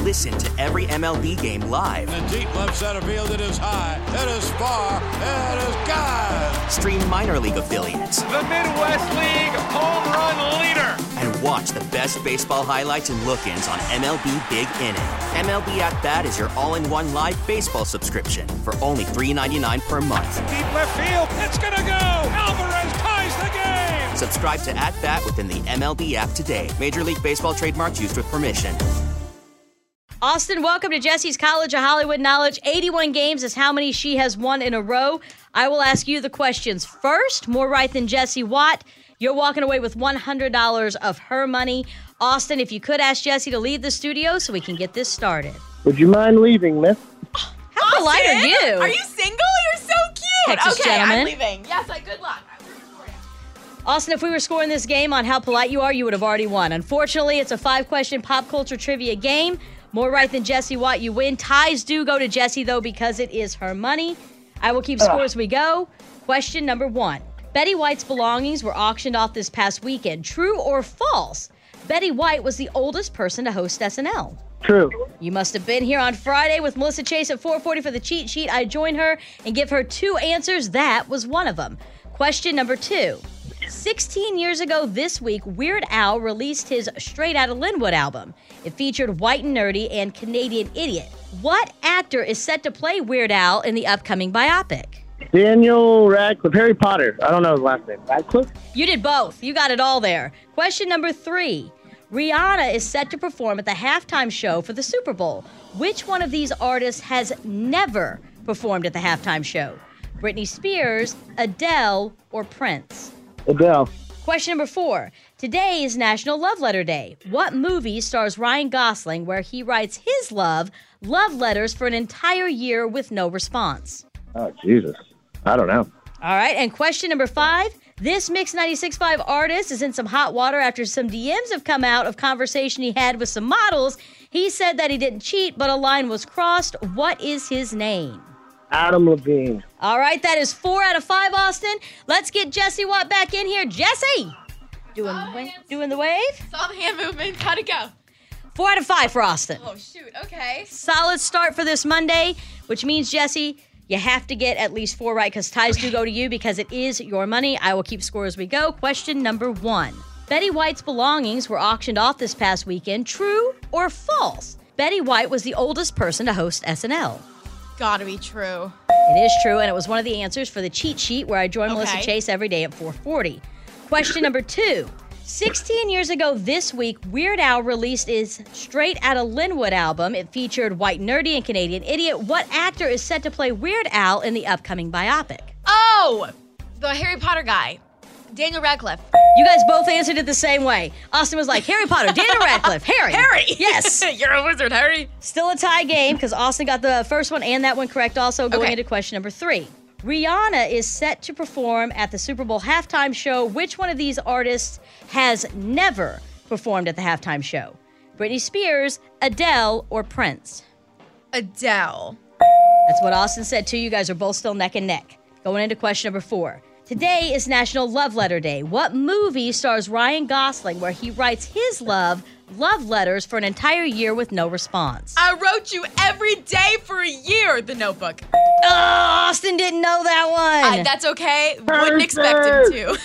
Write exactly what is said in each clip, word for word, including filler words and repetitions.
Listen to every M L B game live. In the deep left center field, it is high, it is far, it is gone. Stream minor league affiliates. The Midwest League home run leader. And watch the best baseball highlights and look-ins on M L B Big Inning. M L B At Bat is your all-in-one live baseball subscription for only three dollars and ninety-nine cents per month. Deep left field, it's gonna go. Alvarez ties the game. Subscribe to At Bat within the M L B app today. Major League Baseball trademarks used with permission. Austin, welcome to Jesse's College of Hollywood Knowledge. eighty-one games is how many she has won in a row. I will ask you the questions first. More right than Jesse Watt. You're walking away with one hundred dollars of her money. Austin, if you could ask Jesse to leave the studio so we can get this started. Would you mind leaving, miss? How Austin, polite are you? Are you single? You're so cute. Texas okay, gentleman. I'm leaving. Yes, I good luck. I'm rooting for you. Austin, if we were scoring this game on how polite you are, you would have already won. Unfortunately, it's a five-question pop culture trivia game. More right than Jesse Watt, you win. Ties do go to Jesse, though, because it is her money. I will keep score as we go. Question number one. Betty White's belongings were auctioned off this past weekend. True or false? Betty White was the oldest person to host S N L. True. You must have been here on Friday with Melissa Chase at four forty for the cheat sheet. I join her and give her two answers. That was one of them. Question number two. sixteen years ago this week, Weird Al released his Straight Outta Linwood album. It featured White and Nerdy and Canadian Idiot. What actor is set to play Weird Al in the upcoming biopic? Daniel Radcliffe. Harry Potter. I don't know his last name. Radcliffe? You did both. You got it all there. Question number three. Rihanna is set to perform at the halftime show for the Super Bowl. Which one of these artists has never performed at the halftime show? Britney Spears, Adele, or Prince? Adele. Question number four. Today is National Love Letter Day. What movie stars Ryan Gosling where he writes his love love letters for an entire year with no response? Oh, Jesus. I don't know. All right, and question number five. This Mix ninety-six point five artist is in some hot water after some D Ms have come out of conversation he had with some models. He said that he didn't cheat, but a line was crossed. What is his name? Adam Levine. All right, that is four out of five, Austin. Let's get Jesse Watt back in here. Jesse! Doing, the, wa- doing the wave? Saw the hand movement. How'd it go? Four out of five for Austin. Oh, shoot. Okay. Solid start for this Monday, which means, Jesse, you have to get at least four right because ties do go to you because it is your money. I will keep score as we go. Question number one. Betty White's belongings were auctioned off this past weekend. True or false? Betty White was the oldest person to host S N L. Gotta be true. It is true, and it was one of the answers for the cheat sheet where I join Okay. Melissa Chase every day at four forty. Question number two. sixteen years ago this week, Weird Al released his Straight Outta Linwood album. It featured White Nerdy and Canadian Idiot. What actor is set to play Weird Al in the upcoming biopic? Oh, the Harry Potter guy. Daniel Radcliffe. You guys both answered it the same way. Austin was like, Harry Potter, Daniel Radcliffe, Harry. Harry! Yes. You're a wizard, Harry. Still a tie game because Austin got the first one and that one correct also going Okay. into question number three. Rihanna is set to perform at the Super Bowl halftime show. Which one of these artists has never performed at the halftime show? Britney Spears, Adele, or Prince? Adele. That's what Austin said too. You guys are both still neck and neck. Going into question number four. Today is National Love Letter Day. What movie stars Ryan Gosling where he writes his love love letters for an entire year with no response? I wrote you every day for a year, The Notebook. Oh, Austin didn't know that one. Uh, that's okay. Wouldn't expect him to.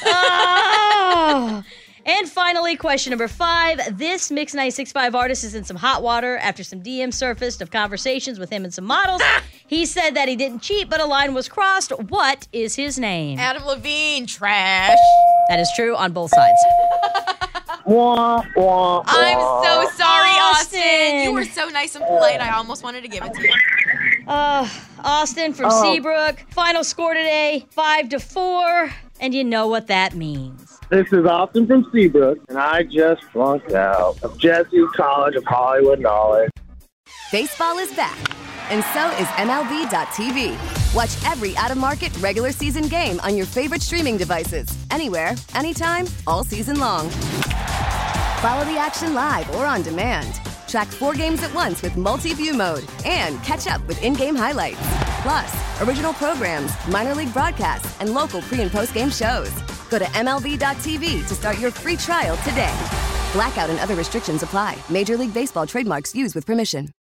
Oh. And finally, question number five. This Mix ninety-six point five artist is in some hot water after some D Ms surfaced of conversations with him and some models. He said that he didn't cheat, but a line was crossed. What is his name? Adam Levine. Trash. That is true on both sides. Wah, wah, I'm wah. so sorry, Austin. Austin. You were so nice and polite. I almost wanted to give it to you. Uh, Austin from Oh. Seabrook. Final score today, five to four. And you know what that means. This is Austin from Seabrook, and I just flunked out of Jesse's College of Hollywood Knowledge. Baseball is back, and so is M L B dot T V. Watch every out-of-market regular season game on your favorite streaming devices, anywhere, anytime, all season long. Follow the action live or on demand. Track four games at once with multi-view mode and catch up with in-game highlights. Plus, original programs, minor league broadcasts, and local pre- and post-game shows. Go to M L B dot T V to start your free trial today. Blackout and other restrictions apply. Major League Baseball trademarks used with permission.